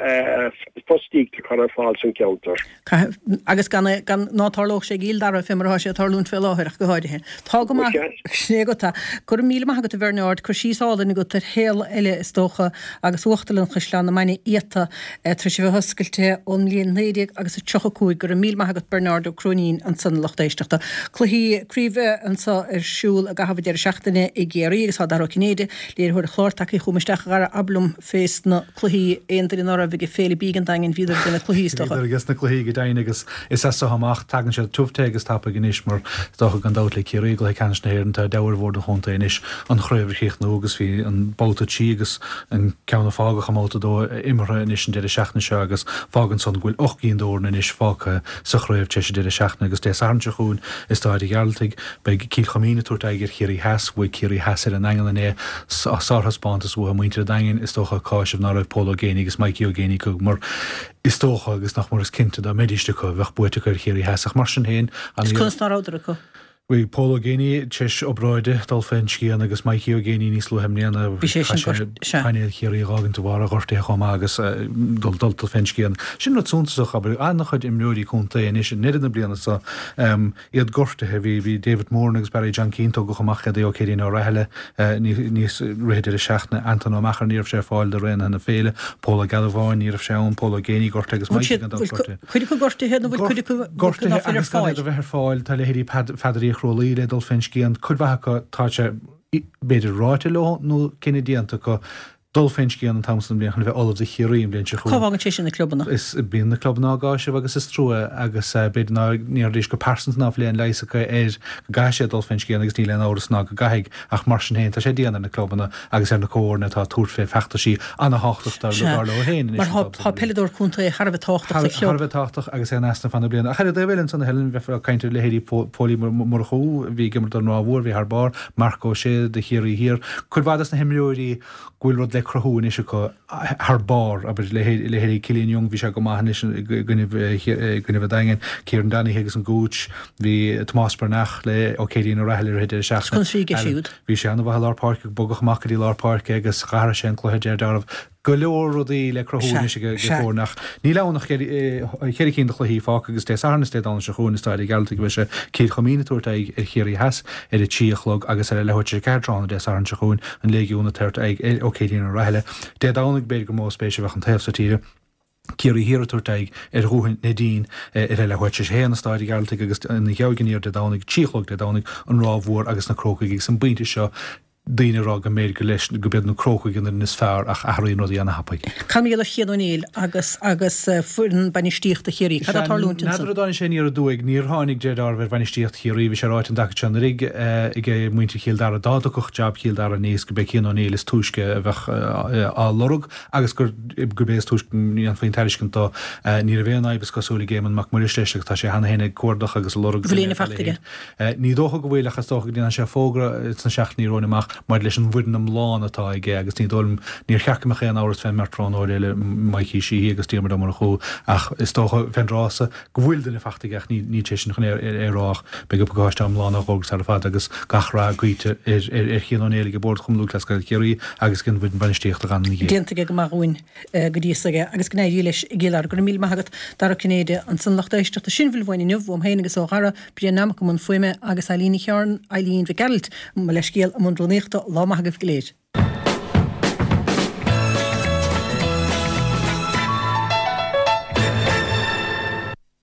fostíigh de chuir fáil san ceantar. Agus gan nátarlóch sé gíl dar fimar sé tarlún fel láthach go háidethe. Tá go sné gotá gur míle maigad a bhneáid chu síálainna go tar héal eile is dócha agus uachtalan chuisleán na maine éta tri sé bh hoscailte ón líon néideag agus a tuchaúig gur míl maigad Bernard ó Cronín an san lochtéisteachta. Chluhí críomh ansa ar siúil a gahabh dear seachtainna i géirí agus há dar cinnéide léir chuir chlártaí chumisteach gar ablum fés na chluhí éonidir in ára bhí féle bígan dain víidir duna chluhíisteach. Agus na chluhí go daine agus is sa haach tagan sé tufte agus tappa gníis mar docha gan dála cíí go canis na héann tá dehar a chunta inis an chréibhchéocht nógus hí an bouta tígus an ceanna fága chamóta dó imre inis an deidir seachna se agus fágan son ghfuil 8 dóna inis fácha sa chréibh te sé deidir seachna agus dé anse chuún is táid gealtaigh be cí chamína túirta gur chéirí heas bhui cíirí heasir an engan é sáthaspantas bh muinte dain is tócha cáis ná raibh pólogénig agus maiciogénig mar is tócha agus nach mar is cinnte a médiiste go bheith buite chuir chéirí heasach mar sin héin. Is kunstnáráidir acu. Bhí pólogéní teis obráide dal féncían agus maiciogéní níos luhemnéana chaine chéirí rágan tú bhar a ghirtaí chum agus dal féncían. Sin natúntaach aber annach chuid imreúí chunta is sin neidir na blianana sa iad gortathe bhí David Moore agus Barry John Keane go chumachcha é chéirí á raile níos réidir seachna Anton O'Machar níomh sé fáil de réna na féle, Póla Galváin níomh seán pólogéní gorta agus chuidir go gortathe bhfuil chuidir gortathe agus bheith fáil tal léirí fadarí chrólíide dul féncían chudhacha tá sé beidir ráite le nó cinenne díanta go dul féncían an Thomson blian bheith olah de chiaíim blion se chu. Cáhhagan sé sin na clubbanna. Is bíon na clubbanna gáise agus is trúa agus beidir níor dís go persint ná léon leisacha gaiise dul féncían agus ní leon áras ná go gaigh ach mar sin héin tá sé díana na clubbanna agus ar na cóirna tá túr fé fechtta sí anna háachtar le héin. Mar há peidor chunta Harbh táach agus é nesta fanna blian. A chuir d bhfuiln san helinn bheith caiintear le héirí pólí mar chuú bhí gimar don ráhúr bhí bar Marco sé de chiaí hir chudhhadas na himreúirí ghfuil rud le crothúin is go bar aber le héirí Cilín Young bhí se go maithan gunibh daingen Kieran Danny agus an gúch hí Tomás Bernach le O'Cédín ó rathir héidir seach. Bhí sé anna bhil lápáirc bogach macadí lápáirc agus chara sé an chluidir darmh go leor rodí le crothúin is górnach. Ní lenach chéir cinn de chluhíí fá agus dé arnasté an se chuún stáid gealta bhí se cíad chomína túirta ag chéirí heas ar a tíochlog agus ar lehoid sé cedraánna dé an se chuún an légiúna tuirt ag O'Cédín ó raile. Dé dánig beidir go mó spéisi bheith an taobh sa tíre. Cíirí hirirtúirtaigh ar thuhain na dín ar eile chuid sé héanana stáid gealta agus na geaganíir de dánig tíochlog de dánig an ráhór agus na crocaigh san buinte seo daine rá go méid go leis go bead na crocha gan is fearr ach athraí nóí anna hapaig. Camíile chéanníil agus fuan banistíocht a chéirí tarlúnta. Nadáin sé níar a dúig níor tháinig déadar bhar banistíocht chéirí bhí sé ráit an dacha rig ige muinte chéildar a dádachuch jab chéildar a níos go be chéaníil is túisce a bheith á lorug agus gur bééis túis ní an faoin teiscintá ní a bhéana agus cosúla géman mac mar isteach tá sé hena héna cuadach agus lorug. Bhléna fachtige. Ní dócha go bhfuilachas tócha díana sé fógra san seach ní rónach mar leis an bhuiin am lán atá ige agus ní dulm níor cheachach an áras fé marrán áile maií sí agus tíar mar chu ach is tócha fenrása go bhfuil duna fachtaigh ní sin chun arách be go gáiste am lánach ógus ar fad agus gachrá goite ar chéanéige bord chum luúlas go chéirí agus cin bhuiin banistíocht gan ní. Déanta go marúin go díosaige agus gnéí leis ggéar gur mí maigad dar cinnéide an san lechtéisteach a sin bhfuil bhhaine bhm héanagus ó gara brí nam go mun foiime agus Ailín chearn Ailín bhí geld me leis céal am an dronéachta lá maithagah léir.